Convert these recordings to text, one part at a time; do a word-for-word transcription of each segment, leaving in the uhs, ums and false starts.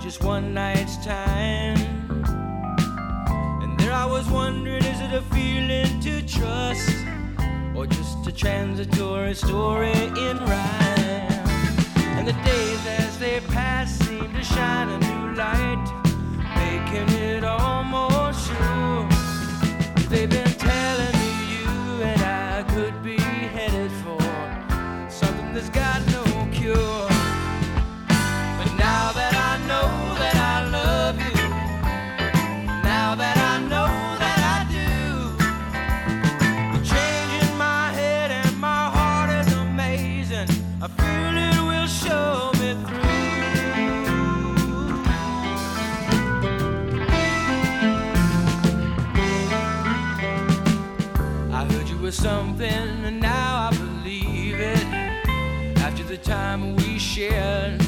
just one night's time. And there I was wondering, is it a feeling to trust, or just a transitory story in rhyme? And the days as they pass seem to shine a new light, making it almost true. They've been telling me you and I could be headed for something that's got no cure. But now that I know that I love you, now that I know that I do, the change in my head and my heart is amazing. I feel it will show me through. I heard you were something and now I believe it. After the time we shared,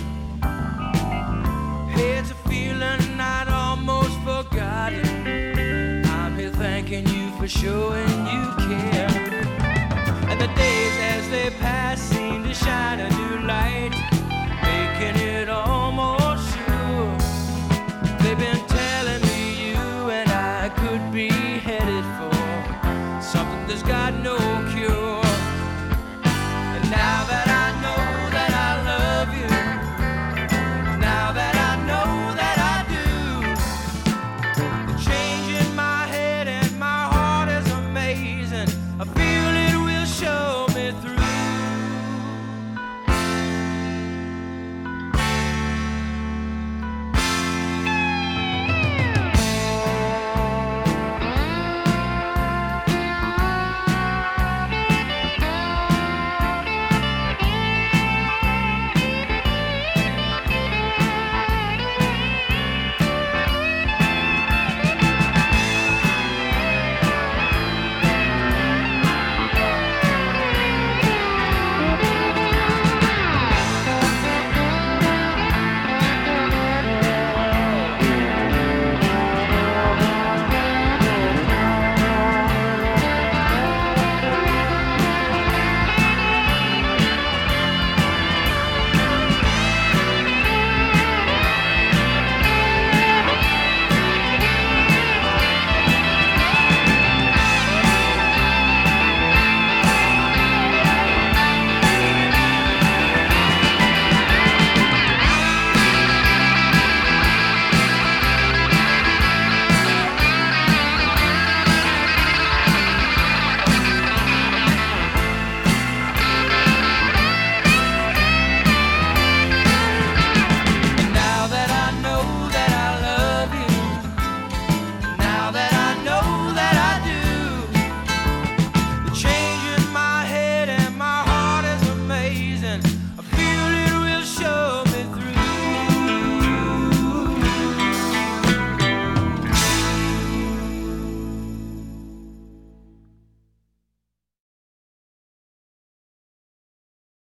hey, it's a feeling I'd almost forgotten. I'm here thanking you for showing you care. And the days as they pass